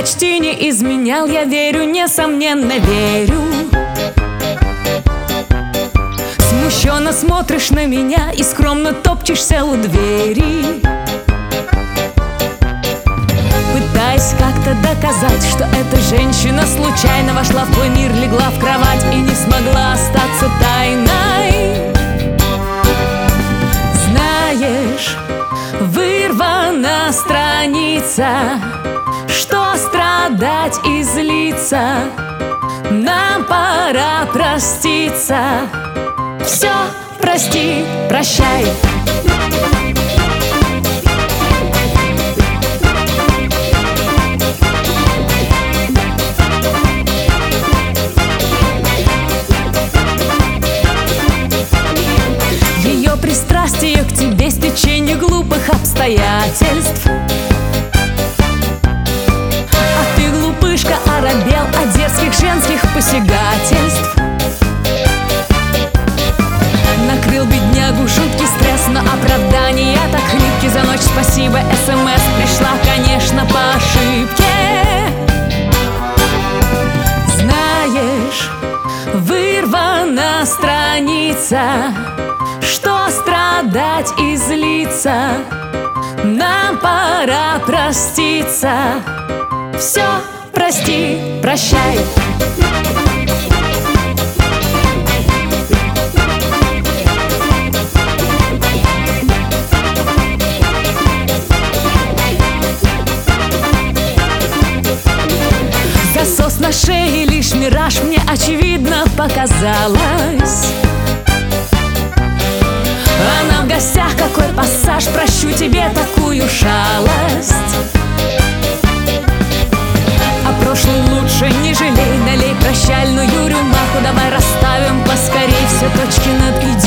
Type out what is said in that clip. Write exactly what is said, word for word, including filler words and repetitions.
почти не изменял, я верю, несомненно верю. Смущенно смотришь на меня и скромно топчешься у двери, пытаясь как-то доказать, что эта женщина случайно вошла в твой мир, легла в кровать и не смогла остаться тайной. Знаешь, вырвана страница, что страдать и злиться, нам пора проститься. Все, прости, прощай. Ее пристрастие к тебе, стечение глупых обстоятельств, а ты, глупышка, оробел от дерзких женских посягательств. Накрыл беднягу жуткий стресс, но оправдание так хлипкий. За ночь спасибо, СМС пришла, конечно, по ошибке. Знаешь, вырвана страница, что страдать и злиться, нам пора проститься. Все, прости, прощай. Засос на шее лишь мираж, мне очевидно показалось. Она в гостях, какой пассаж, прощу тебе такую шалость. А прошлый лучше не жалей, налей прощальную рюмаху, давай расставим поскорей все точки над «и».